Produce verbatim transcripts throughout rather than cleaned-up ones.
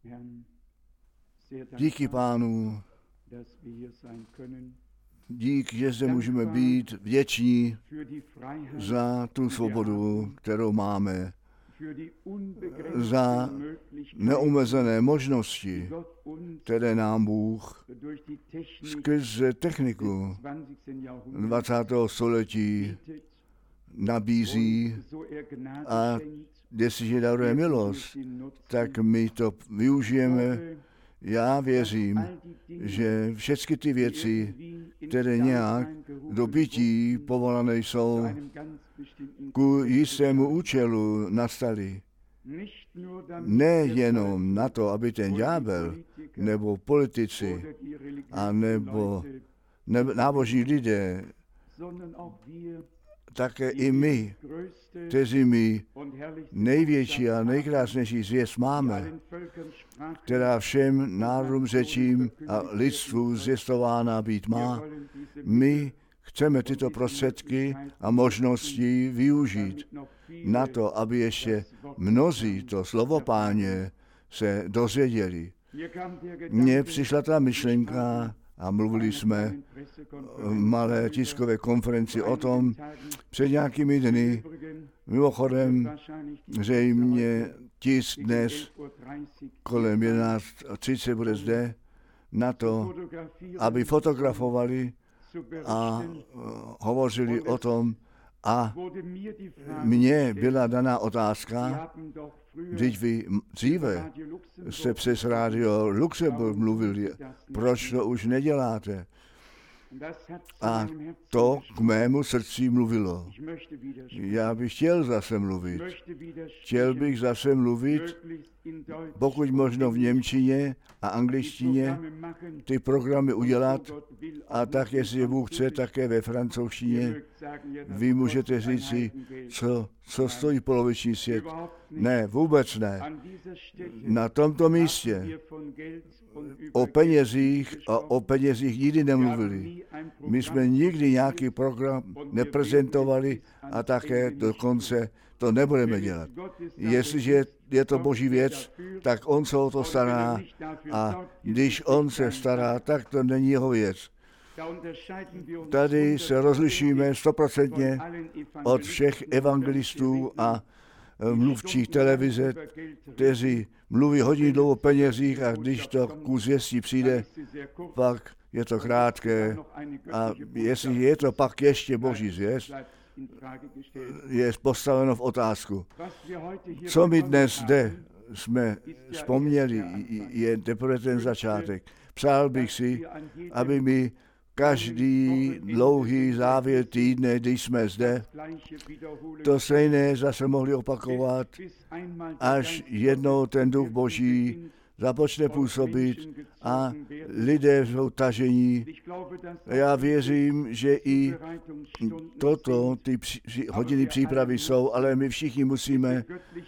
Díky Pánu, díky, že zde můžeme být vděční za tu svobodu, kterou máme, za neomezené možnosti, které nám Bůh skrze techniku dvacátého století nabízí, a jestliže daruje milost, tak my to využijeme. Já věřím, že všechny ty věci, které nějak do bytí povolané jsou, ku jistému účelu nastaly. Nejenom na to, aby ten ďábel, nebo politici, a nebo ne, nábožní lidé, také i my, kteří my největší a nejkrásnější zvěst máme, která všem národům, řečím a lidstvu zvěstována být má, my chceme tyto prostředky a možnosti využít na to, aby ještě mnozí to slovo Páně se dozvěděli. Mně přišla ta myšlenka, a mluvili jsme v malé tiskové konferenci o tom před nějakými dny. Mimochodem, zřejmě tisk dnes kolem jedenáct třicet bude zde na to, aby fotografovali a hovořili o tom. A mně byla daná otázka, když vy dříve jste přes rádio Luxemburg mluvili, proč to už neděláte? A to k mému srdci mluvilo. Já bych chtěl zase mluvit. Chtěl bych zase mluvit, pokud možno v němčině a angličtině, ty programy udělat, a tak, jestli Bůh chce, také ve francouzštině. Vy můžete říci, co, co stojí poloviční svět. Ne, vůbec ne. Na tomto místě o penězích a o penězích nikdy nemluvili. My jsme nikdy nějaký program neprezentovali a také dokonce to nebudeme dělat. Jestliže je to Boží věc, tak on se o to stará, a když on se stará, tak to není jeho věc. Tady se rozlišíme stoprocentně od všech evangelistů a mluvčích televize, kteří mluví hodně dlouho o penězích, a když to ku zvěstí přijde, pak je to krátké, a jestli je to pak ještě Boží zvěst, je postaveno v otázku. Co my dnes zde jsme vzpomněli, je teprve ten začátek. Přál bych si, aby mi každý dlouhý závěr týdne, když jsme zde, to stejné zase mohli opakovat, až jednou ten Duch Boží započne působit a lidé jsou tažení. Já věřím, že i toto, ty při, hodiny přípravy jsou, ale my všichni musíme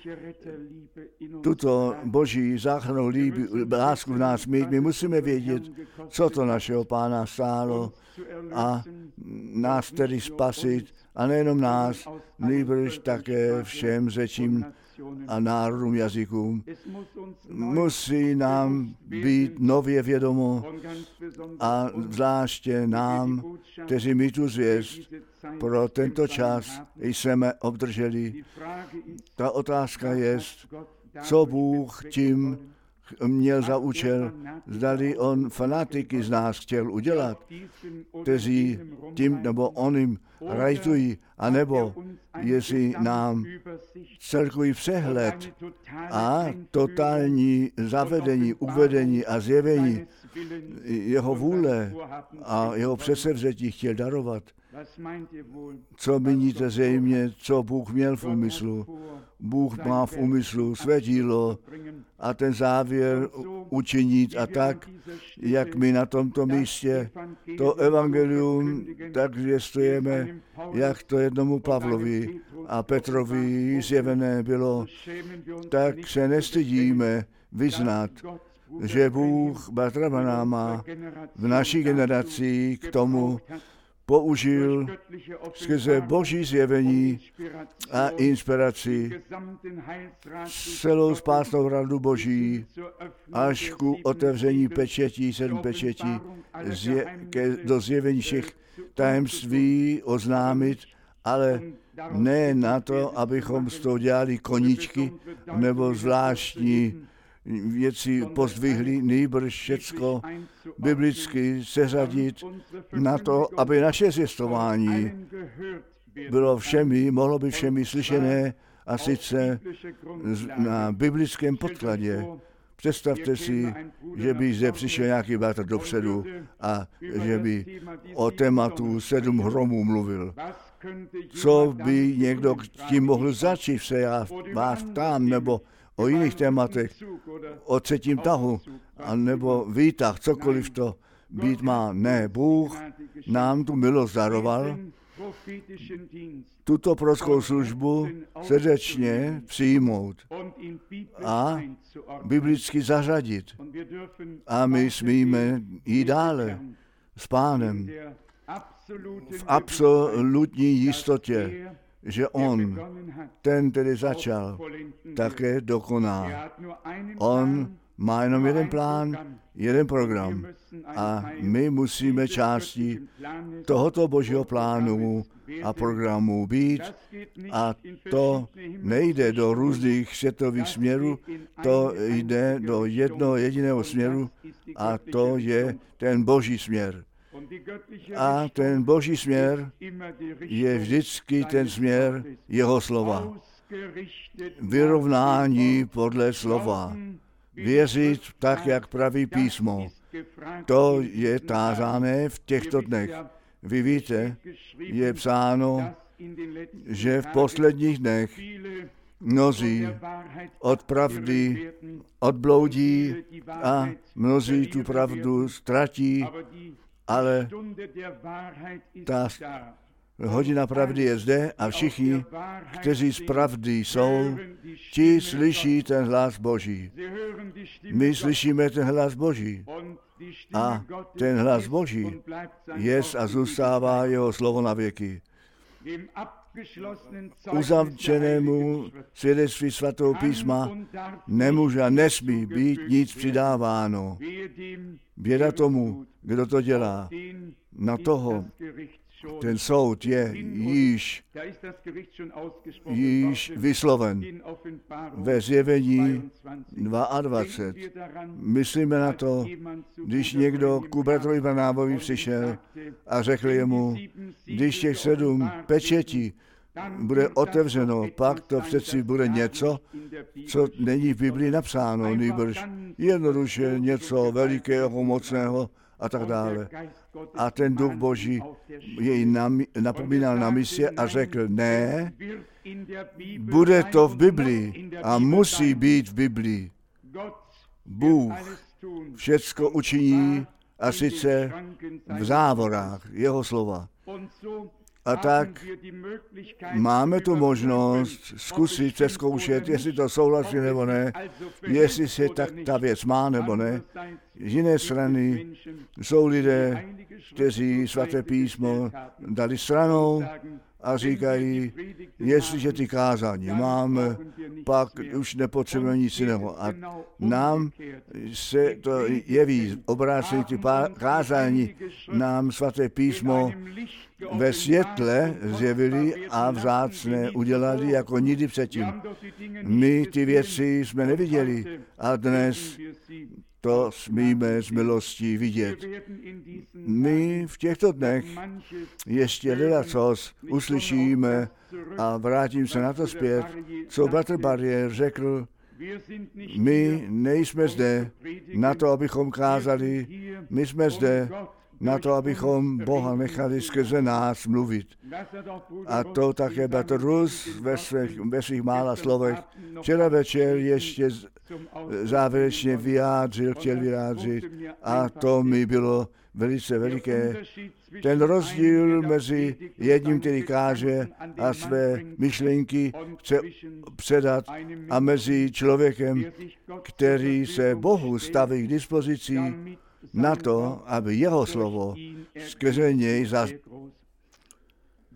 tuto Boží záchrannou líbu, lásku v nás mít. My musíme vědět, co to našeho Pána stálo, a nás tedy spasit, a nejenom nás, nýbrž také všem řečím a národům, jazykům. Musí nám být nově vědomo, a zvláště nám, kteří my tu zvěst pro tento čas jsme obdrželi. Ta otázka je, co Bůh tím měl za účel, zdali on fanatiky z nás chtěl udělat, kteří tím nebo oným rajtují, anebo jestli nám celkový přehled a totální zavedení, uvedení a zjevení jeho vůle a jeho předsevzetí chtěl darovat. Co míníte zřejmě, co Bůh měl v úmyslu? Bůh má v úmyslu své dílo a ten závěr učinit, a tak, jak my na tomto místě to evangelium tak zvěstujeme, jak to jednomu Pavlovi a Petrovi zjevené bylo, tak se nestydíme vyznat, že Bůh Bartrabana má v naší generaci k tomu použil skrze boží zjevení a inspiraci celou spásnou radu boží až ku otevření pečetí, sedm pečetí, zje, ke, do zjevení všech tajemství oznámit, ale ne na to, abychom z toho dělali koníčky nebo zvláštní věci pozdvihli, nýbrž všecko biblicky seřadit na to, aby naše zvěstování bylo všemi, mohlo být všemi slyšené a sice na biblickém podkladě. Představte si, že by zde přišel nějaký bratr dopředu a že by o tématu sedm hromů mluvil. Co by někdo tím mohl začít, se já vás ptám, nebo o jiných tématech, o třetím tahu, nebo výtah, cokoliv to být má. Ne, Bůh nám tu milost daroval, tuto prorockou službu srdečně přijmout a biblicky zařadit. A my smíme jít dále s Pánem v absolutní jistotě, že on, ten tedy začal, také dokoná. On má jenom jeden plán, jeden program a my musíme částí tohoto božího plánu a programu být a to nejde do různých světových směrů, to jde do jednoho jediného směru a to je ten boží směr. A ten boží směr je vždycky ten směr jeho slova. Vyrovnání podle slova. Věřit tak, jak praví písmo. To je tázané v těchto dnech. Vy víte, je psáno, že v posledních dnech mnozí od pravdy odbloudí a mnozí tu pravdu ztratí, ale ta hodina pravdy je zde a všichni, kteří z pravdy jsou, ti slyší ten hlas Boží. My slyšíme ten hlas Boží a ten hlas Boží jest a zůstává jeho slovo na věky. Uzavřenému svědectví svatého písma nemůže a nesmí být nic přidáváno. Běda tomu, kdo to dělá. Na toho ten soud je již, již vysloven ve zjevení dvacet dva. Myslíme na to, když někdo ku bratrovi Branámovi přišel a řekl jemu, když těch sedm pečetí bude otevřeno, pak to přeci bude něco, co není v Biblii napsáno, nýbrž jednoduše něco velikého, mocného a tak dále. A ten duch Boží jej napomínal na mise a řekl, ne, bude to v Biblii a musí být v Biblii. Bůh všecko učiní a sice v závorách jeho slova. A tak máme tu možnost zkusit přezkoušet, jestli to souhlasí nebo ne, jestli se tak ta věc má nebo ne. Z jiné strany jsou lidé, kteří svaté písmo dali stranou a říkají, jestliže ty kázání máme, pak už nepotřebujeme nic jiného. A nám se to jeví, obrácejí ty kázání, nám svaté písmo ve světle zjevili a vzácné udělali jako nikdy předtím. My ty věci jsme neviděli a dnes to smíme z milostí vidět. My v těchto dnech ještě ledacos uslyšíme a vrátím se na to zpět, co bratr Barrier řekl, my nejsme zde na to, abychom kázali, my jsme zde na to, abychom Boha nechali skrze nás mluvit. A to také bratr Rus ve svých, ve svých mála slovech včera večer ještě závěrečně vyjádřil, chtěl vyjádřit a to mi bylo velice veliké. Ten rozdíl mezi jedním, který káže a své myšlenky chce předat a mezi člověkem, který se Bohu staví k dispozici na to, aby jeho slovo skrze něj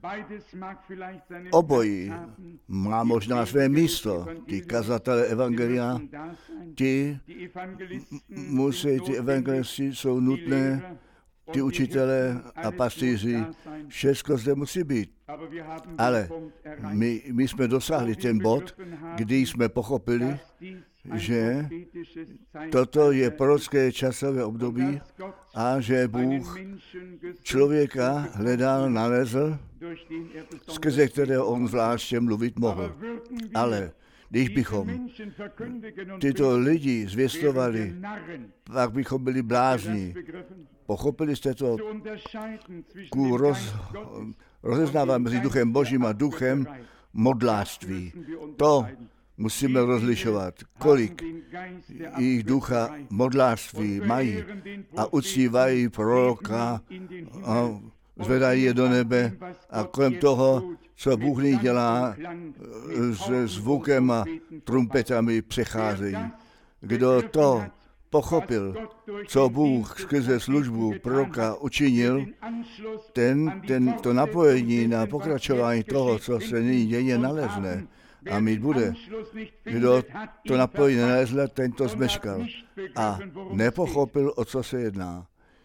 Obojí má možná své místo. Ty kazatelé evangelia, ti musí, ty evangelisti jsou nutné, ty učitelé a pastýři, všechno zde musí být. Ale my, my jsme dosáhli ten bod, kdy jsme pochopili, že toto je prorocké časové období a že Bůh člověka hledal, nalezl, skrze kterého on zvláště mluvit mohl. Ale když bychom tyto lidi zvěstovali, pak bychom byli blázni. Pochopili jste to? Ku roz, rozeznávat mezi duchem Božím a duchem modlářství. To musíme rozlišovat, kolik jejich ducha modlářství mají a uctívají proroka a zvedají je do nebe a kolem toho, co Bůh nyní dělá, se zvukem a trumpetami přecházejí. Kdo to pochopil, co Bůh skrze službu proroka učinil, ten, ten to napojení na pokračování toho, co se nyní děje, nalezne a mít bude. Kdo to napojení nalezl, ten to zmeškal a nepochopil, o co se jedná.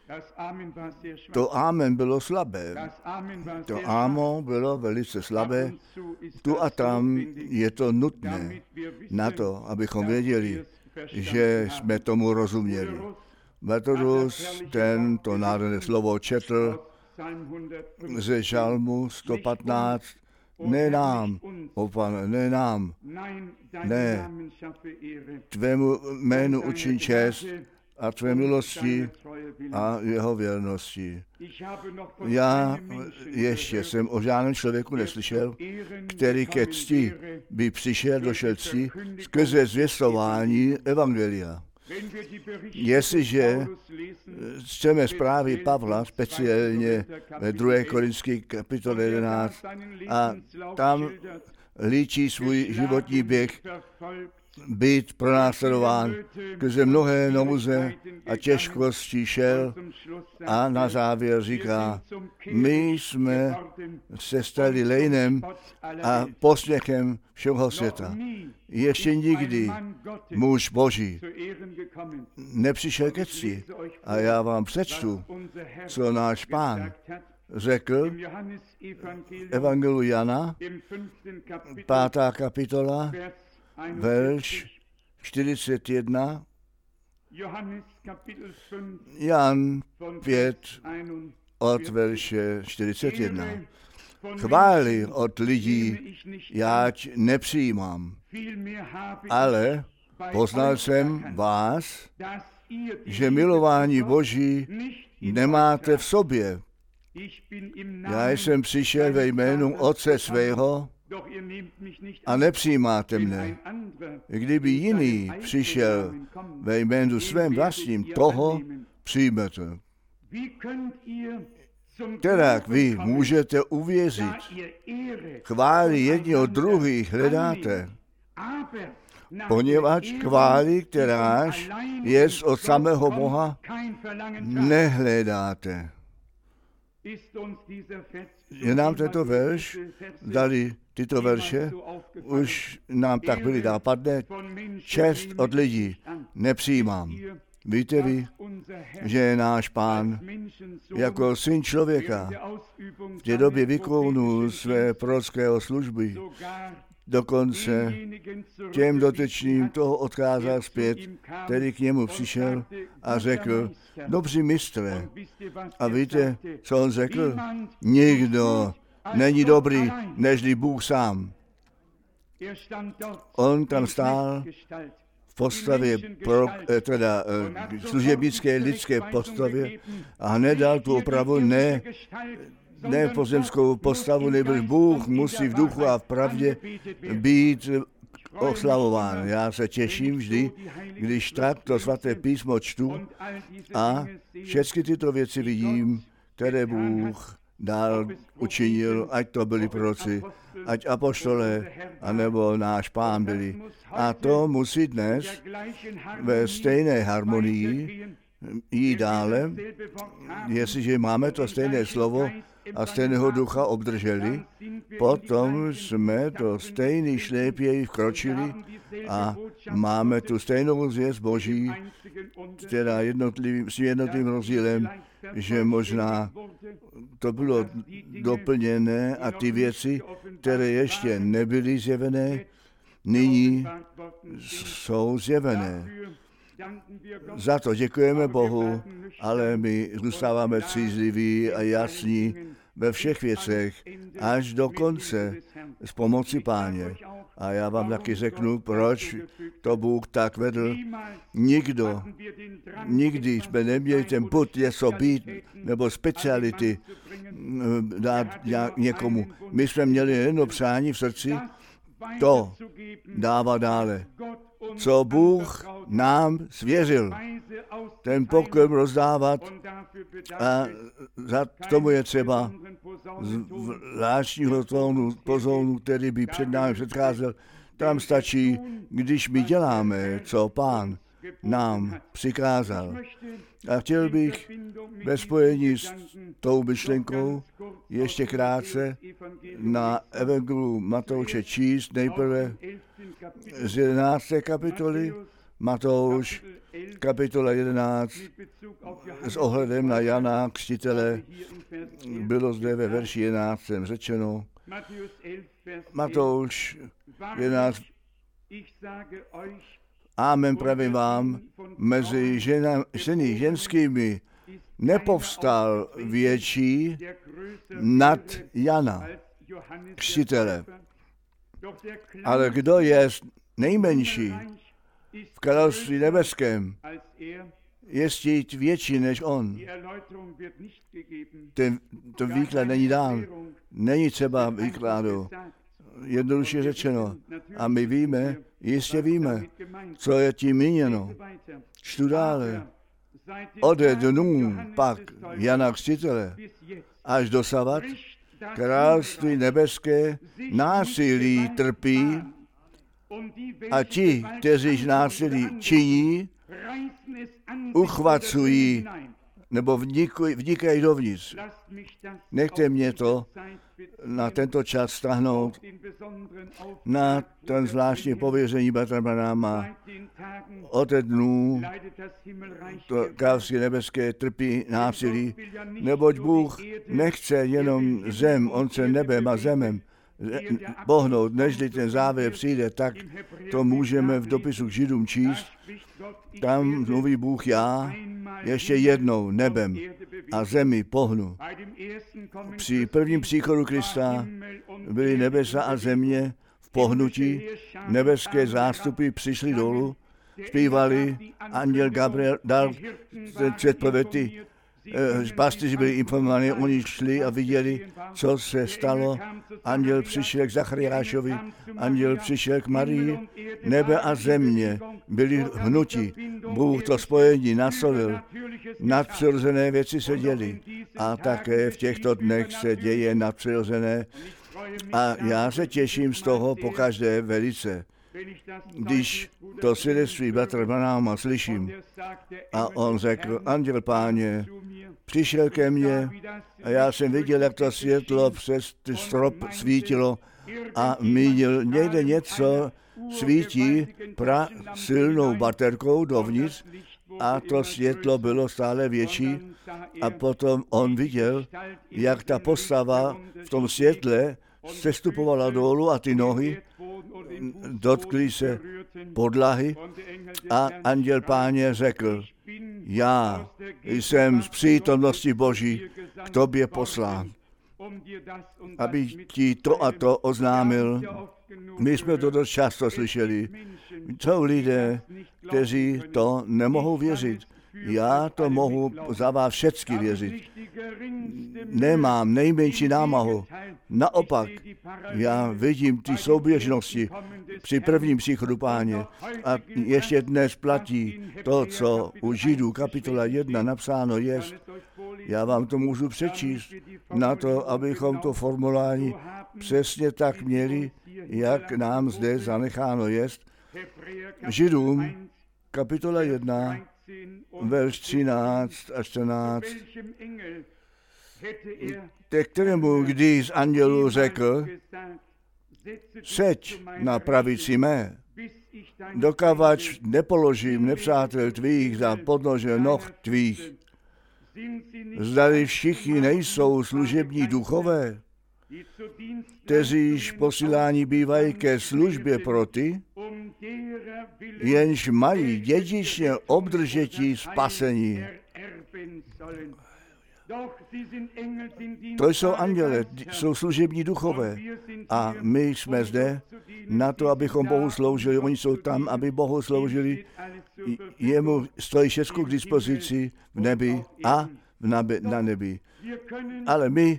To amen bylo slabé. To ámo bylo velice slabé. Tu a tam je to nutné na to, abychom věděli, že jsme tomu rozuměli. Bartolus ten to nádherné slovo četl ze žalmu sto patnáct. Ne nám, o Pane, ne nám, ne, tvému jménu učin čest a tvé milosti a jeho věrnosti. Já ještě jsem o žádném člověku neslyšel, který ke cti by přišel, došel cti skrze zvěstování evangelia. Jestliže čteme zprávy Pavla, speciálně ve druhé Korinské kapitole jedenáct, a tam líčí svůj životní běh, být pronásledován, skrze mnohé nouze a těžkosti šel a na závěr říká, my jsme se stali lejnem a posměchem všeho světa. Ještě nikdy muž Boží nepřišel ke cti. A já vám přečtu, co náš Pán řekl, Evangeliu Jana, pátá kapitola, verš čtyřicet jedna, Jan pět od verše čtyřicet jedna. Chvály od lidí jáť nepřijímám, ale poznal jsem vás, že milování Boží nemáte v sobě. Já jsem přišel ve jménu Otce svého a nepřijímáte mne. Kdyby jiný přišel ve jménu svém vlastním, toho přijmete. Kterak vy můžete uvěřit, chvály jedni od druhých hledáte, poněvadž chvály, kteráž je od samého Boha, nehledáte. Je nám tento verš, dali tyto verše, už nám tak byly nápadné, čest od lidí nepřijímám. Víte vy, že náš Pán jako syn člověka v té době vykonul své prorocké služby, dokonce těm dotyčným toho odkázal zpět, který k němu přišel a řekl, dobří mistře. A víte, co on řekl? Nikdo není dobrý, nežli Bůh sám. On tam stál v postavě, pro, teda služebnické lidské postavě a hned dal tu opravu, ne, ne pozemskou postavu, nebož Bůh musí v duchu a v pravdě být oslavován. Já se těším vždy, když tak to svaté písmo čtu a všechny tyto věci vidím, které Bůh dál učinil, ať to byli proroci, ať apoštolé, anebo náš Pán byli. A to musí dnes ve stejné harmonii jít dále, jestliže máme to stejné slovo a stejného ducha obdrželi, potom jsme do stejný šlépěj vkročili a máme tu stejnou zvěst Boží, která jednotlivým, s jednotlivým rozdílem, že možná to bylo doplněné a ty věci, které ještě nebyly zjevené, nyní jsou zjevené. Za to děkujeme Bohu, ale my zůstáváme střízliví a jasní ve všech věcech až do konce s pomocí Páně. A já vám taky řeknu, proč to Bůh tak vedl. Nikdo, nikdy jsme neměli ten put něco být nebo speciality dát někomu. My jsme měli jedno přání v srdci, to dává dále. Co Bůh nám svěřil, ten pokrm rozdávat a za tomu je třeba zvláštního tónu, pozónu, který by před námi předcházel. Tam stačí, když my děláme, co Pán nám přikázal. A chtěl bych ve spojení s tou myšlenkou ještě krátce na Evangeliu Matouše číst nejprve z jedenácté kapitoly, Matouš, kapitola jedenáct, s ohledem na Jana Křtitele, bylo zde ve verši jedenáctém řečeno, Matouš jedenáct, Amen pravím vám, mezi žena, ženy ženskými nepovstal větší nad Jana Křtitele. Ale kdo je nejmenší v království nebeském, je stít větší než on. Ten, to výklad není dán. Není třeba výkladu. Jednoduše řečeno. A my víme, jistě víme, co je tím míněno. Čtu dále. Ode dnů pak Jana Křtitele až dosavat království nebeské násilí trpí a ti, kteří násilí činí, uchvacují nebo vnikají dovnitř. Nechte mě to na tento čas stáhnout na ten zvláštní pověření bratra Branhama. Od dnů to království nebeské trpí násilí, neboť Bůh nechce jenom zem, on chce nebem a zemem pohnout, nežli ten závěr přijde, tak to můžeme v dopisu k Židům číst. Tam mluví Bůh, já ještě jednou nebem a zemi pohnu. Při prvním příchodu Krista byly nebesa a země v pohnutí, nebeské zástupy přišly dolů, zpívali, anděl Gabriel dal předpovědi, ty pastýři byli informovaní, oni šli a viděli, co se stalo. Anděl přišel k Zachariášovi, anděl přišel k Marii, nebe a země byli hnutí. Bůh to spojení nasolil. Nadpřirozené věci se děly a také v těchto dnech se děje nadpřirozené. A já se těším z toho pokaždé velice, když to svědectví bratra Branhama slyším. A on řekl, anděl Páně přišel ke mně a já jsem viděl, jak to světlo přes ty strop svítilo a mínil někde něco svítí pra silnou baterkou dovnitř a to světlo bylo stále větší a potom on viděl, jak ta postava v tom světle sestupovala dolů a ty nohy dotkly se podlahy a anděl Páně řekl, já jsem z přítomnosti Boží k tobě poslán, aby ti to a to oznámil. My jsme to dost často slyšeli. Jsou lidé, kteří to nemohou věřit. Já to mohu za vás všecky věřit. Nemám nejmenší námahu. Naopak, já vidím ty souběžnosti při prvním příchodu Páně. A ještě dnes platí to, co u Židů kapitola jedna napsáno je. Já vám to můžu přečíst na to, abychom to formulování přesně tak měli, jak nám zde zanecháno jest. Židům kapitola jedna, verš třináct a čtrnáct, ke kterému když z andělů řekl, seď na pravici mé, dokavač nepoložím nepřátel tvých za podnože noh tvých. Zdali všichni nejsou služební duchové, kteříž posílání bývají ke službě pro ty, jenž mají dědičně obdržetí spasení. To jsou anděle, jsou služební duchové. A my jsme zde na to, abychom Bohu sloužili. Oni jsou tam, aby Bohu sloužili. Jemu stojí všechno k dispozici v nebi a v nabe, na nebi. Ale my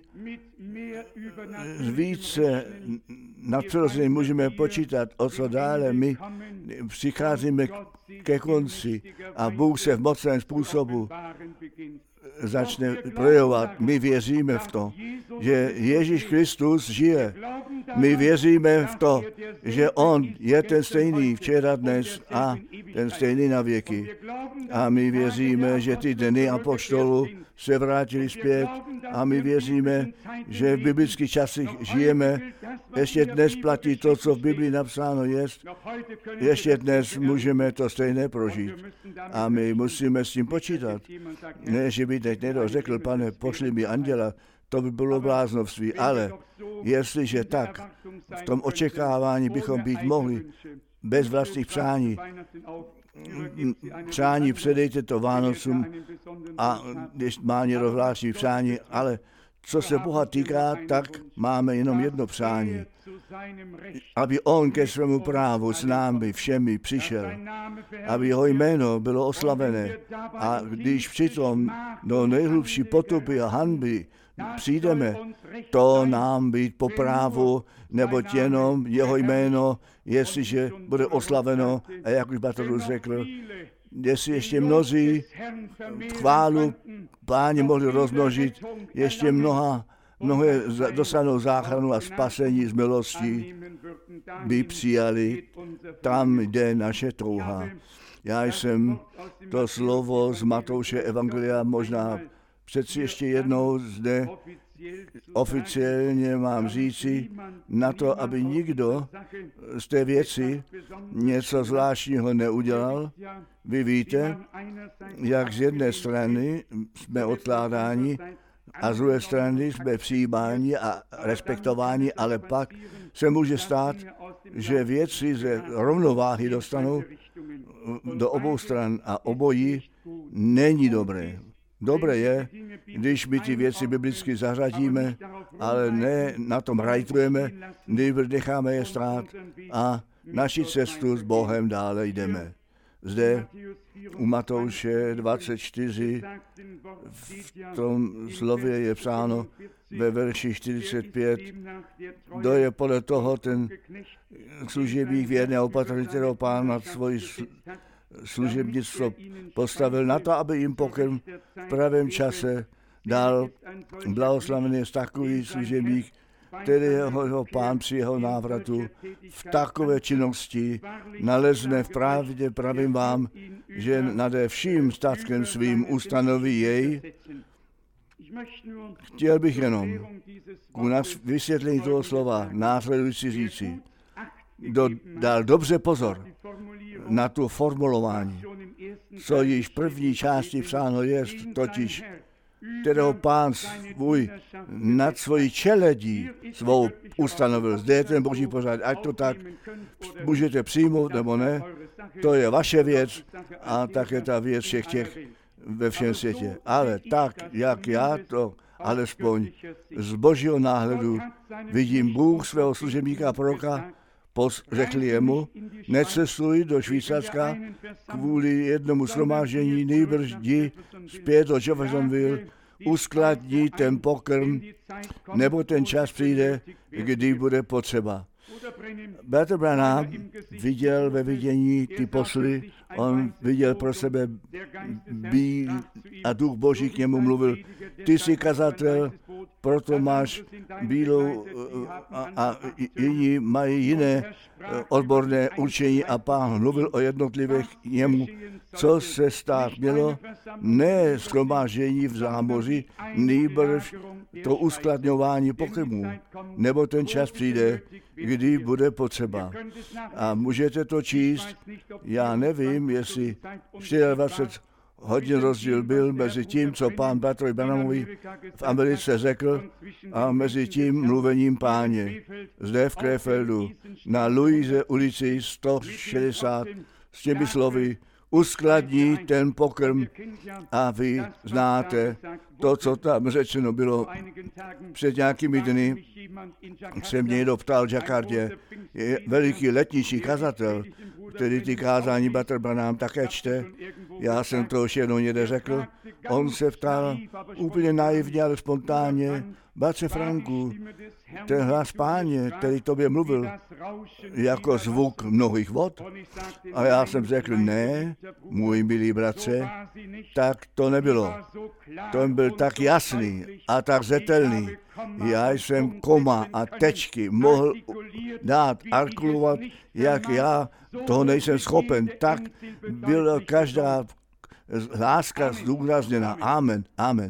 více nadpřirozeně můžeme počítat, o co dále. My přicházíme ke konci a Bůh se v mocném způsobu začne projevovat. My věříme v to, že Ježíš Kristus žije. My věříme v to, že On je ten stejný včera, dnes a ten stejný na věky. A my věříme, že ty dny apoštolů se vrátili zpět a my věříme, že v biblických časech žijeme. Ještě dnes platí to, co v Biblii napsáno je. Ještě dnes můžeme to stejné prožít. A my musíme s tím počítat. Ne, že by teď někdo řekl, pane, pošli mi anděla, to by bylo bláznovství, ale jestliže tak, v tom očekávání bychom být mohli, bez vlastních přání, přání předejte to Vánocům a když má někdo zvláštní přání, ale co se Boha týká, tak máme jenom jedno přání. Aby On ke svému právu s námi všemi přišel, aby jeho jméno bylo oslavené. A když přitom do nejhlubší potupy a hanby přijdeme, to nám být po právu, neboť jenom jeho jméno, jestliže bude oslaveno, a jak už Bartolus řekl, jestli ještě mnozí chválu Páně mohli rozmnožit, ještě mnoha, mnohé dostanou záchranu a spasení z milostí, by přijali, tam jde naše touha. Já jsem to slovo z Matouše Evangelia možná přeci ještě jednou zde oficiálně mám říci, na to, aby nikdo z té věci něco zvláštního neudělal. Vy víte, jak z jedné strany jsme odkládáni a z druhé strany jsme přijímáni a respektováni, ale pak se může stát, že věci ze rovnováhy dostanou do obou stran a obojí není dobré. Dobré je, když my ty věci biblicky zařadíme, ale ne na tom rajtujeme, nýbrž necháme je stát a naši cestu s Bohem dále jdeme. Zde u Matouše dvacet čtyři v tom slově je psáno ve verši čtyřicet pět, kdo je podle toho ten služebník věrný a opatrný, kterého Pán nad svoji služebnictvo postavil na to, aby jim pokrm v pravém čase dal. Blahoslavený je takový služebník, kterého Pán při jeho návratu v takové činnosti nalezne v pravdě, pravím vám, že nade vším statkem svým ustanoví jej. Chtěl bych jenom ku nás vysvětlení toho slova následující říci, kdo dal dobře pozor na tu formulování, co již v první části psáno je, totiž kterého Pán svůj nad svojí čeledí svou ustanovil. Zde je ten boží pořád, ať to tak můžete přijmout nebo ne, to je vaše věc a také ta věc všech těch ve všem světě. Ale tak, jak já to alespoň z božího náhledu vidím, Bůh svého služebníka proroka řekl jemu, necestuj do Švýcarska kvůli jednomu shromáždění, nýbrž jdi zpět do Jeffersonville, uskladni ten pokrm, nebo ten čas přijde, kdy bude potřeba. Brother Branham viděl ve vidění ty posly, on viděl pro sebe bíl a duch Boží k němu mluvil, ty jsi kazatel proto máš bílou a, a jiní mají jiné odborné učení a Pán mluvil o jednotlivých němu, co se stát mělo, ne shromáždění v zámoří, nýbrž to uskladňování pokrmů, nebo ten čas přijde, kdy bude potřeba. A můžete to číst, já nevím, jestli dvacet čtyři hodin rozdíl byl mezi tím, co pán Bartovi Branhamovi v Americe řekl, a mezi tím mluvením Páně. Zde v Krefeldu na Louise ulici sto šedesát s těmi slovy: uskladní ten pokrm, a vy znáte to, co tam řečeno bylo před nějakými dny. Se mě někdo ptal v Jakardě, je veliký letničí kazatel, který ty kázání Bartr Branham také čte. Já jsem to už jednou někde řekl. On se ptal úplně naivně, ale spontánně: Bratře Franku, ten hlas Páně, který tobě mluvil, jako zvuk mnohých vod? A já jsem řekl: ne, můj milý bratře, tak to nebylo. To byl tak jasný a tak zřetelný. Já jsem koma a tečky mohl dát, artikulovat, jak já toho nejsem schopen. Tak byla každá láska zdůrazněna. Amen, amen.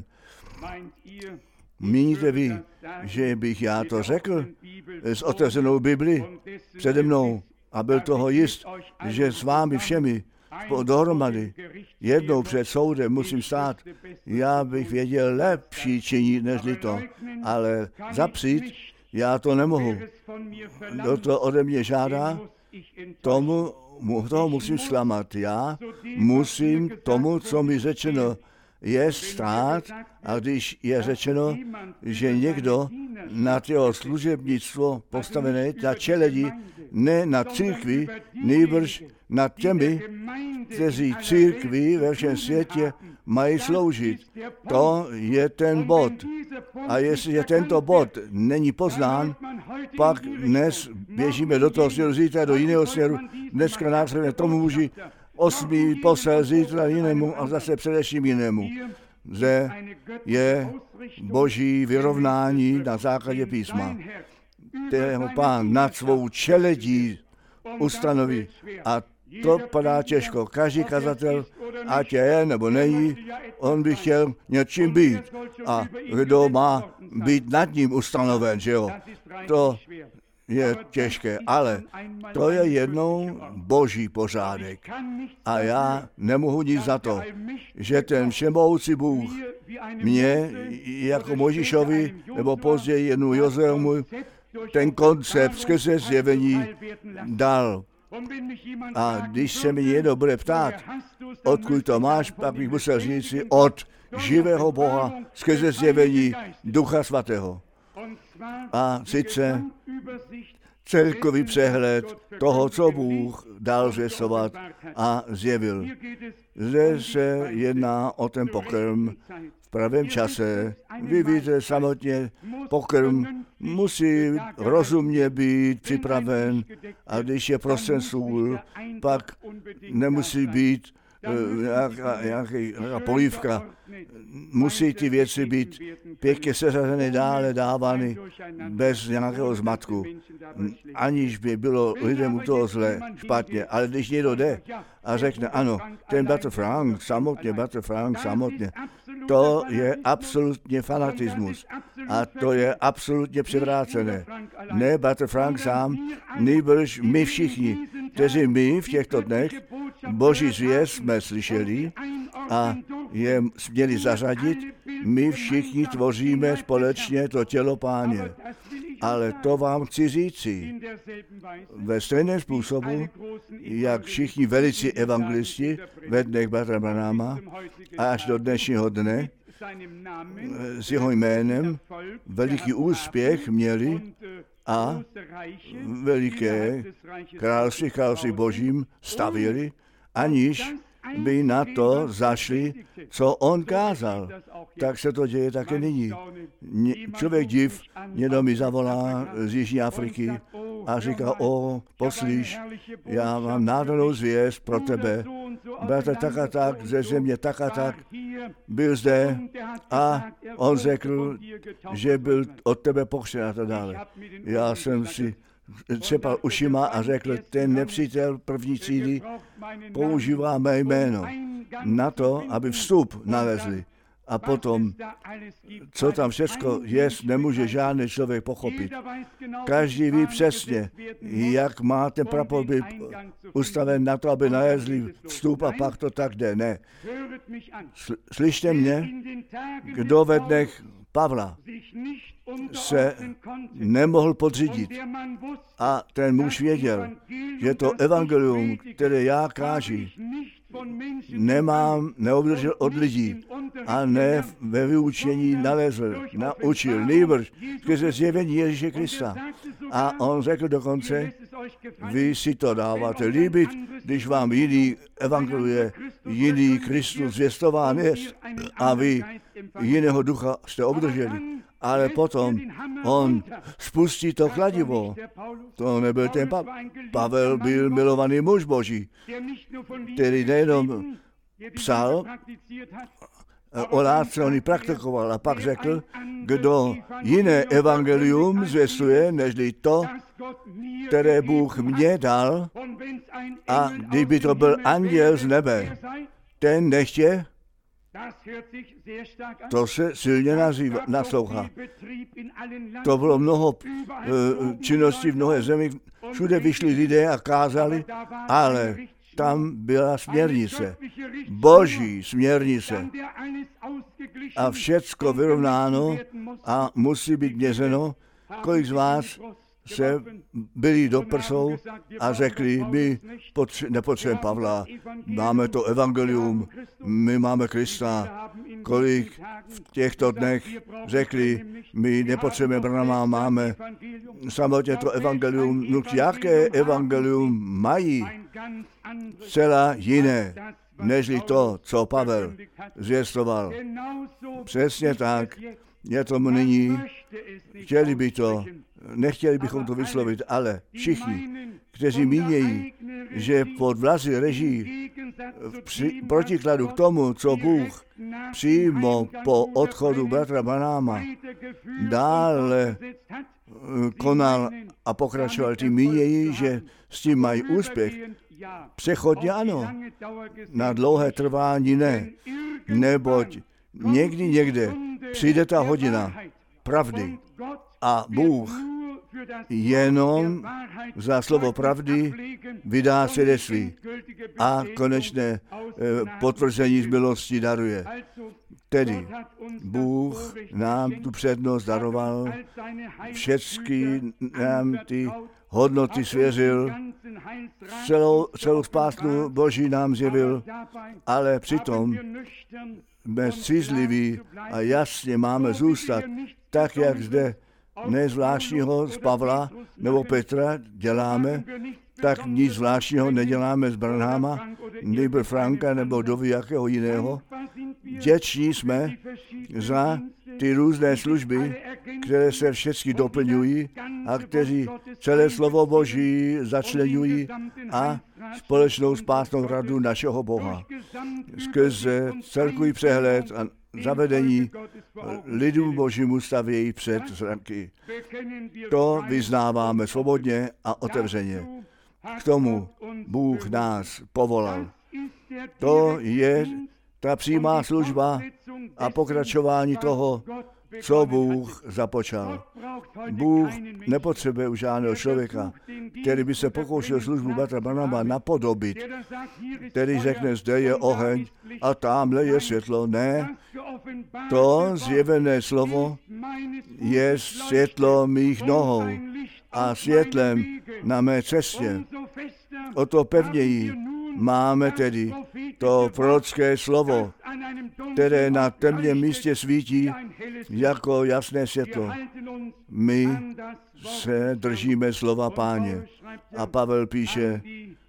Míníte vy, že bych já to řekl s otevřenou Bibli přede mnou a byl toho jist, že s vámi všemi dohromady jednou před soudem musím stát? Já bych věděl lepší činit nežli to, ale zapřít já to nemohu. Kdo to ode mě žádá, tomu, toho musím zklamat. Já musím tomu, co mi řečeno je, stát, a když je řečeno, že někdo na jeho služebnictvo postavené na čeledi, ne na církvi, nýbrž nad těmi, kteří církvi ve všem světě mají sloužit. To je ten bod. A jestliže tento bod není poznán, pak dnes běžíme do toho směru, zítra do jiného směru, dneska následně tomu muži, osmý posel, zítra jinému a zase především jinému. Zde je boží vyrovnání na základě písma, kterého Pán nad svou čeledí ustanoví. A to padá těžko. Každý kazatel, ať je nebo není, on by chtěl něčím být. A kdo má být nad ním ustanoven, že jo? To je těžké, ale to je jednou boží pořádek. A já nemohu nic za to, že ten všemohoucí Bůh mě, jako Mojžíšovi, nebo později jednou Jozeovi, ten koncept skrze zjevení dal. A když se mi někdo bude ptát, odkud to máš, pak bych musel říct si: od živého Boha skrze zjevení Ducha Svatého. A sice celkový přehled toho, co Bůh dal zvěstovat a zjevil. Zde se jedná o ten pokrm v pravém čase. Vy víte samotně, pokrm musí rozumně být připraven, a když je prostřen sůl, pak nemusí být nějaká, nějaká polívka. Musí ty věci být pěkně seřazené, dále dávány bez nějakého zmatku, aniž by bylo lidem u toho zle, špatně. Ale když někdo jde a řekne: ano, ten Bartr Frank, samotně, Bartr Frank, samotně, to je absolutně fanatismus a to je absolutně převrácené. Ne Bartr Frank sám, nýbrž my všichni, kteří my v těchto dnech boží zvěst jsme slyšeli a je směli zařadit, my všichni tvoříme společně to tělo Páně. Ale to vám chci říci, ve stejném způsobu, jak všichni velicí evangelisti ve dnech Bartra Branhama až do dnešního dne s jeho jménem veliký úspěch měli a veliké království, království božím stavěli, aniž by na to zašli, co on kázal. Tak se to děje také nyní. Člověk div, někdo mi zavolá z Jižní Afriky a říká: o, poslíš, já mám nádhernou zvěst pro tebe. bratr tak a tak, ze země tak a tak, byl zde a on řekl, že byl od tebe pokřtěn a tak dále. Já jsem si třepal ušima a řekl, ten nepřítel první třídy používá mé jméno na to, aby vstup nalezli. A potom, co tam všechno je, nemůže žádný člověk pochopit. Každý ví přesně, jak má ten prapor být ustaven na to, aby nalezli vstup a pak to tak jde. Ne. Slyšte mě, kdo ve dnech Pavla se nemohl podřídit. A ten muž věděl, že to evangelium, které já káži, nemám, neobdržel od lidí a ne ve vyučení nalezl, naučil, nýbrž skrze zjevení Ježíše Krista. A on řekl dokonce, vy si to dáváte líbit, když vám jiný evangeluje, jiný Kristus zvěstován je a vy jiného ducha jste obdrželi. Ale potom on spustí to kladivo. To nebyl ten pa- Pavel, byl milovaný muž Boží, který nejenom psal, o lásce on ji praktikoval a pak řekl, kdo jiné evangelium zvěstuje, nežli to, které Bůh mě dal, a kdyby to byl anděl z nebe, ten nechtě, to se silně nazývá, naslouchá. To bylo mnoho uh, činností v mnohé zemi, všude vyšli lidé a kázali, ale tam byla směrnice, Boží směrnice. A všecko vyrovnáno a musí být měřeno. Kolik z vás se byli do prsou a řekli, my potře- nepotřebujeme Pavla, máme to evangelium, my máme Krista. Kolik v těchto dnech řekli, my nepotřebujeme Branhama, máme samotně to evangelium. No jaké evangelium mají? Celá jiné, nežli to, co Pavel zvěstoval. Přesně tak, je tomu nyní, chtěli by to, nechtěli bychom to vyslovit, ale všichni, kteří mínějí, že pod vlazy reží při protikladu k tomu, co Bůh přímo po odchodu bratra Branhama dále konal a pokračoval, tím mínějí, že s tím mají úspěch. Přechodně ano, na dlouhé trvání ne, neboť někdy někde přijde ta hodina pravdy a Bůh jenom za slovo pravdy vydá svědectví a konečné potvrzení z milosti daruje. Tedy Bůh nám tu přednost daroval, všechny nám ty hodnoty svěřil, celou, celou spásnu Boží nám zjevil, ale přitom jsme střízliví a jasně máme zůstat tak, jak zde nezvláštního z Pavla nebo Petra děláme, tak nic zvláštního neděláme z Branhama, nebo Franka, nebo doby jakého jiného. Vděční jsme za ty různé služby, které se všechny doplňují a kteří celé slovo Boží začleňují a společnou spásnou radu našeho Boha. Skrze celkový přehled a zavedení lidu Božímu stavějí před zraky. To vyznáváme svobodně a otevřeně. K tomu Bůh nás povolal. To je ta přímá služba a pokračování toho, co Bůh započal. Bůh nepotřebuje už žádného člověka, který by se pokoušel službu bratra Branhama napodobit, který řekne, zde je oheň a tamhle je světlo. Ne, to zjevené slovo je světlo mých nohou a světlem na mé cestě. O to pevněji máme tedy to prorocké slovo, které na temném místě svítí jako jasné světlo. My se držíme slova Páně. A Pavel píše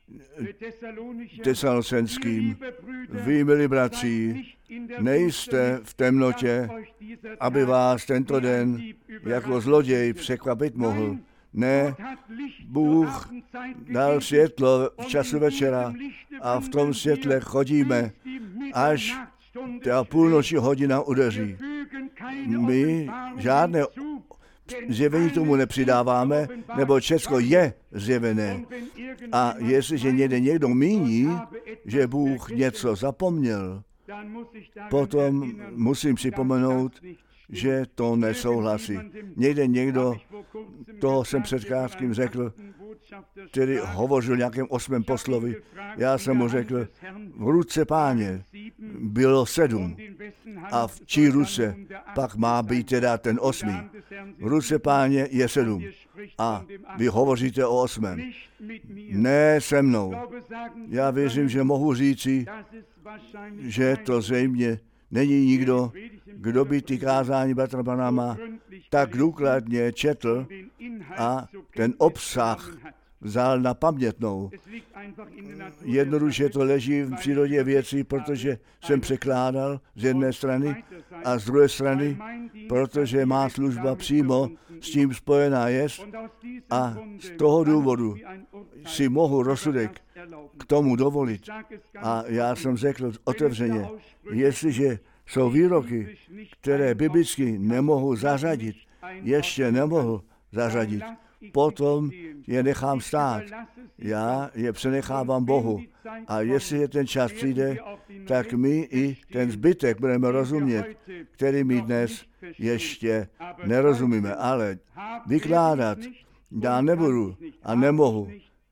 Tesalonickým, vy, milí bratři, nejste v temnotě, aby vás tento den jako zloděj překvapit mohl. Ne, Bůh dal světlo v času večera a v tom světle chodíme, až ta půlnoční hodina udeří. My žádné zjevení tomu nepřidáváme, nebo všechno je zjevené. A jestliže někde někdo míní, že Bůh něco zapomněl, potom musím připomenout, že to nesouhlasí. Někde někdo, toho jsem před krátkým řekl, který hovořil o nějakém osmém poslovi. Já jsem mu řekl, v ruce Páně bylo sedm a v čí ruce pak má být teda ten osmý. V ruce Páně je sedm a vy hovoříte o osmém. Ne se mnou. Já věřím, že mohu říci, že to zřejmě není nikdo, kdo by ty kázání bratra Branhama tak důkladně četl a ten obsah vzal na pamětnou. Jednoduše to leží v přírodě věcí, protože jsem překládal z jedné strany a z druhé strany, protože má služba přímo s tím spojená je a z toho důvodu si mohu rozsudek k tomu dovolit. A já jsem řekl otevřeně, jestliže jsou výroky, které biblicky nemohu zařadit, ještě nemohu zařadit, potom je nechám stát. Já je přenechávám Bohu. A jestli ten čas přijde, tak my i ten zbytek budeme rozumět, který my dnes ještě nerozumíme. Ale vykládat já nebudu a nemohu.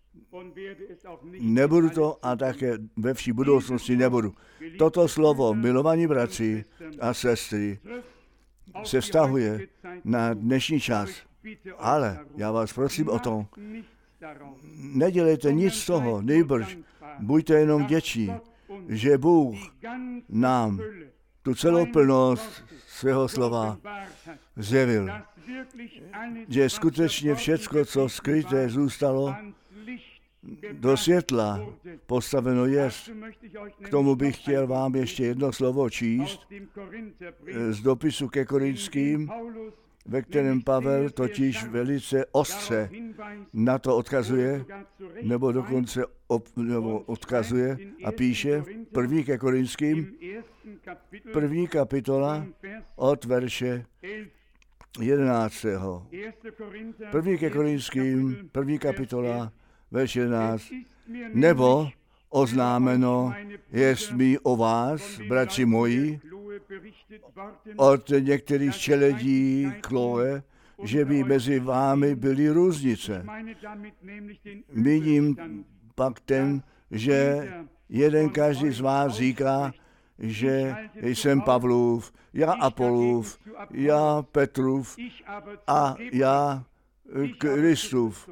Nebudu to a také ve vší budoucnosti nebudu. Toto slovo, milovaní bratři a sestry, se vztahuje na dnešní čas. Ale já vás prosím o to, nedělejte nic z toho, nejbrž buďte jenom vděční, že Bůh nám tu celou plnost svého slova zjevil. Že skutečně všecko, co skryté zůstalo, do světla postaveno jest. K tomu bych chtěl vám ještě jedno slovo číst z dopisu ke Korinským, ve kterém Pavel totiž velice ostře na to odkazuje, nebo dokonce ob, nebo odkazuje a píše první ke Korinským, první kapitola od verše jedenáctého. První ke Korinským, první kapitola, verš jedenáct. Nebo oznámeno jest mi o vás, bratři moji, od některých čeledí Chloe, že by mezi vámi byly různice. Míním pak ten, že jeden každý z vás říká, že jsem Pavlův, já Apolův, já Petrův a já Kristův.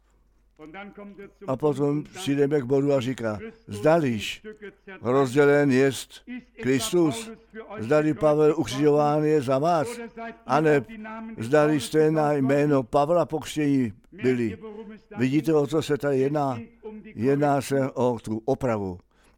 A potom přijdeme k bodu a říká, zdališ rozdělen jest Kristus, zdali Pavel ukřižován je za vás, aneb zdali jste na jméno Pavla pokřtění byli. Vidíte, o co se tady jedná? Jedná se o tu opravu.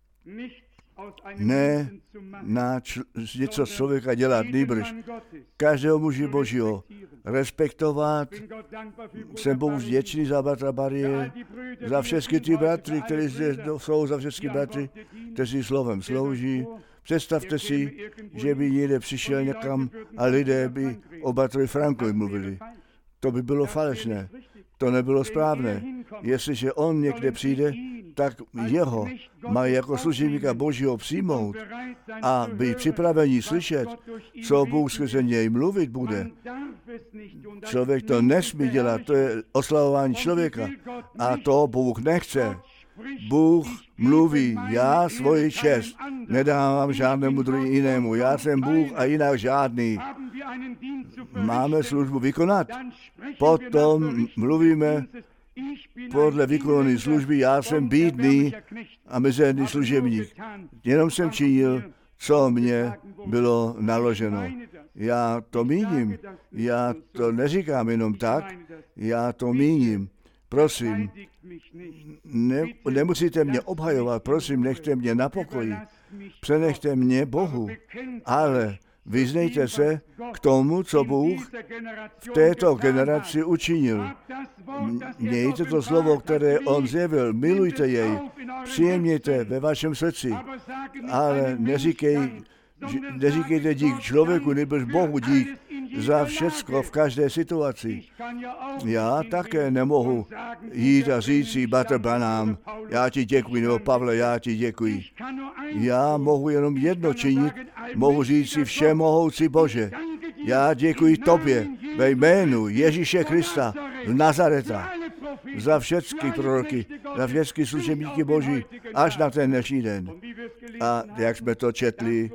Ne na č- něco člověka dělat, nýbrž každého muži Božího respektovat. Jsem Bohu vděčný za bratra Barie, za všechny ty bratry, kteří zde jsou, za všechny bratry, kteří slovem slouží. Představte si, že by někde přišel někam a lidé by o bratrovi Frankovi mluvili. To by bylo falešné. To nebylo správné. Jestliže on někde přijde, tak jeho mají jako služebníka Božího přijmout a být připraveni slyšet, co Bůh skrze něj mluvit bude. Člověk to nesmí dělat, to je oslavování člověka a to Bůh nechce. Bůh mluví, já svoji čest nedávám žádnému druhému jinému. Já jsem Bůh a jinak žádný. Máme službu vykonat. Potom mluvíme podle výkonu služby, já jsem bídný a mizerný služebník. Jenom jsem činil, co mě bylo naloženo. Já to míním. Já to neříkám jenom tak, já to míním. Prosím, ne, nemusíte mě obhajovat, prosím, nechte mě na pokoji. Přenechte mě Bohu. Ale Vyznejte se k tomu, co Bůh v této generaci učinil. Mějte to slovo, které on zjevil, milujte jej, přijmějte ve vašem srdci, ale neříkej, neříkejte dík člověku, nebož Bohu dík za všecko v každé situaci. Já také nemohu jít a říct si, Bratr Branham, já ti děkuji, nebo Pavle, já ti děkuji. Já mohu jenom jedno činit, mohu říct si všemohoucí Bože, já děkuji tobě ve jménu Ježíše Krista z Nazareta za všechny proroky, za všechny služebníky Boží, až na ten dnešní den. A jak jsme to četli,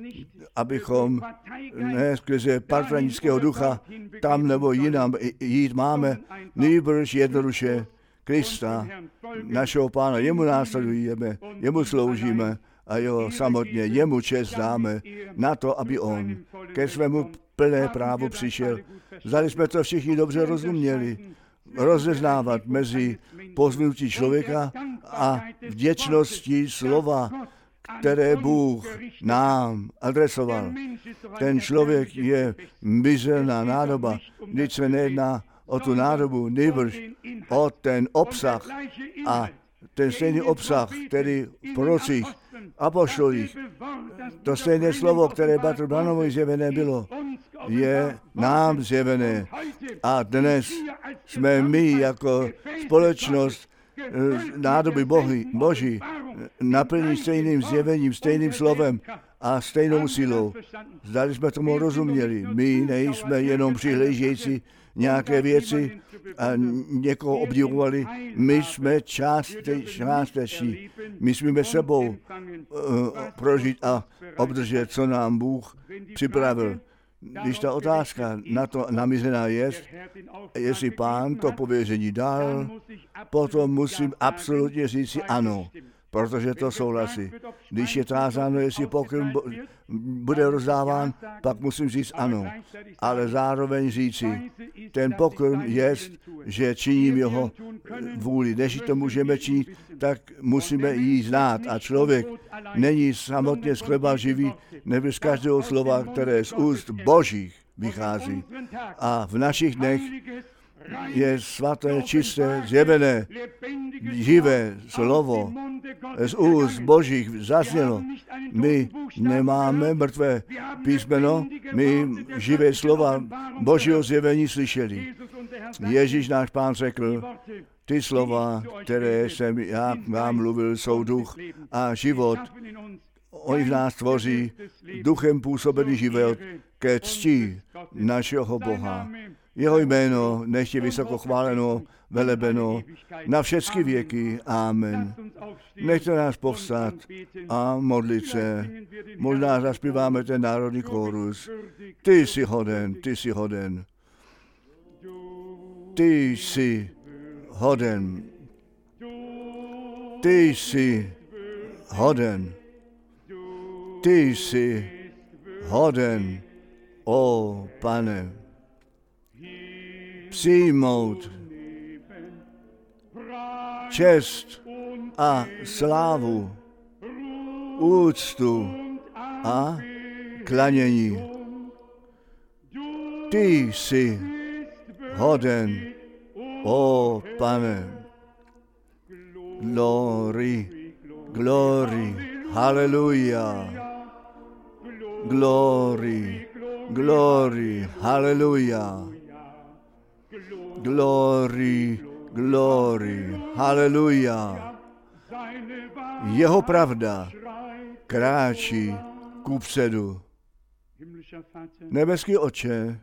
abychom ne skrze partranického ducha tam nebo jinam jít máme, nýbrž jednoduše Krista, našeho Pána, jemu následujeme, jemu sloužíme a jeho samotně, jemu čest dáme na to, aby on ke svému plné právu přišel. Zdali jsme to všichni dobře rozuměli, rozeznávat mezi pozvnutí člověka a vděčností slova, které Bůh nám adresoval. Ten člověk je mizerná nádoba, když se nejedná o tu nádobu, nýbrž o ten obsah a ten stejný obsah, který v prorocích, apoštolích, to stejné slovo, které Bratru Branhamovi zjevené bylo, je nám zjevené. A dnes jsme my jako společnost nádoby Bohy, Boží naplní stejným zjevením, stejným slovem a stejnou silou. Zdali jsme tomu rozuměli. My nejsme jenom přihlížející nějaké věci a někoho obdivovali. My jsme částeční. My smíme sebou uh, prožít a obdržet, co nám Bůh připravil. Když ta otázka na to namířená je, jestli Pán to pověření dal, potom musím absolutně říct si ano, protože to souhlasí. Když je tázáno, jestli pokrm bude rozdáván, pak musím říct ano. Ale zároveň říci, ten pokrm je, že činím jeho vůli. Než to můžeme činit, tak musíme ji znát. A člověk není samotně z chleba živý, nebo z každého slova, které z úst Božích vychází. A v našich dnech je svaté, čisté, zjevené, živé slovo z úst Božích zaznělo. My nemáme mrtvé písmeno, my živé slova Božího zjevení slyšeli. Ježíš náš Pán řekl, ty slova, které jsem já vám mluvil, jsou duch a život. Oni v nás tvoří duchem působený život ke cti našeho Boha. Jeho jméno nech je vysoko chváleno, velebeno na všechny věky. Amen. Nechte nás povstat a modlit se. Možná zaspíváme ten národní kórus. Ty jsi hoden, ty jsi hoden. Ty jsi hoden. Ty jsi hoden. Ty jsi hoden, o Pane. Přijmout čest a slávu, úctu a klanění. Ty jsi hoden, o Pane. Glory, glory, hallelujah. Glory, glory, hallelujah. Glory, glory, hallelujah. Jeho pravda kráčí kupředu. Nebeský Otče,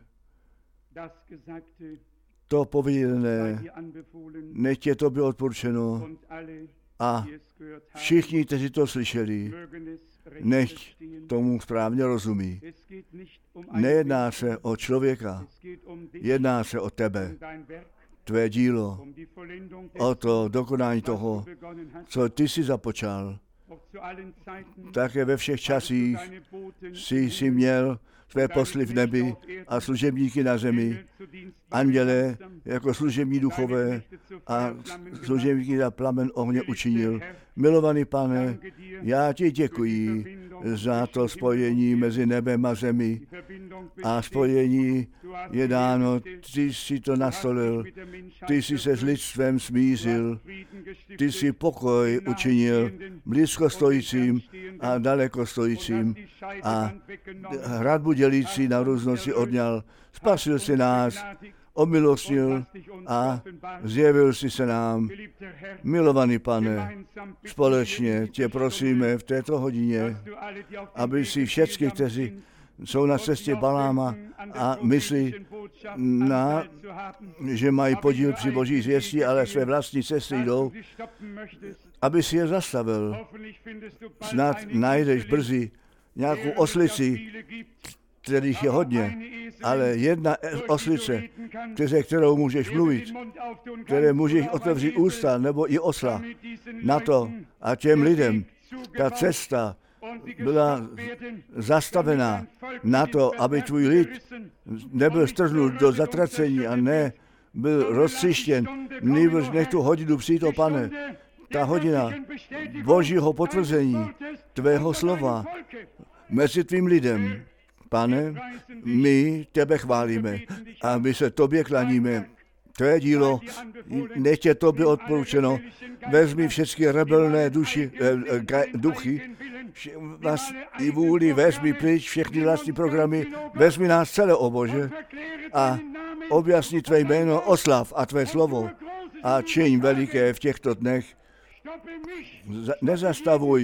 to pověděné, nech je tobě odporučeno a všichni, kteří to slyšeli, nech tomu správně rozumí. Nejedná se o člověka, jedná se o tebe, tvé dílo, o to dokonání toho, co ty jsi započal. Také ve všech časích jsi si měl své posly v nebi a služebníky na zemi, anděle jako služební duchové a služebníky za plamen ohně učinil. Milovaný Pane, já ti děkuji za to spojení mezi nebem a zemí. A spojení je dáno, ty jsi to nastolil, ty jsi se s lidstvem smířil, ty jsi pokoj učinil blízko stojícím a daleko stojícím a hradbu dělící na různost si odňal. Spasil si nás, omilostnil a zjevil si se nám. Milovaný Pane, společně tě prosíme v této hodině, aby si všechny, kteří jsou na cestě Baláma a myslí, na, že mají podíl při boží zvěstí, ale své vlastní cesty jdou, aby si je zastavil. Snad najdeš brzy nějakou oslici, kterých je hodně, ale jedna oslice, se kterou můžeš mluvit, které můžeš otevřít ústa nebo i osla na to a těm lidem ta cesta byla zastavená na to, aby tvůj lid nebyl strhnut do zatracení a ne byl roztříštěn. Nýbrž nech tu hodinu přijít, o Pane, ta hodina Božího potvrzení, tvého slova mezi tvým lidem. Pane, my tebe chválíme a my se tobě klaníme. Tvé dílo, nech tě tobě odporučeno. Vezmi všechny rebelné duši, eh, duchy, vás i vůli, vezmi pryč všechny vlastní programy, vezmi nás celé, o Bože, a objasni tvé jméno, oslav a tvé slovo a čiň veliké v těchto dnech. Nezastavuj,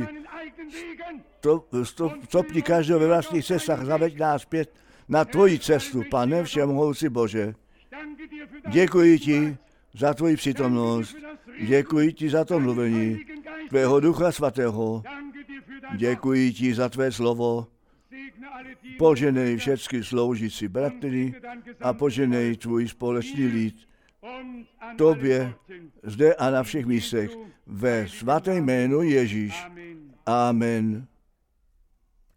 stopni každého ve vlastních cestách, zaveď nás zpět na tvoji cestu, Pane všemohoucí Bože. Děkuji ti za tvoji přítomnost, děkuji ti za to mluvení tvého Ducha Svatého, děkuji ti za tvé slovo, poženej všechny sloužící bratry a poženej tvůj společný lid. Tobě zde a na všech místech ve svatém jménu Ježíš. Amen.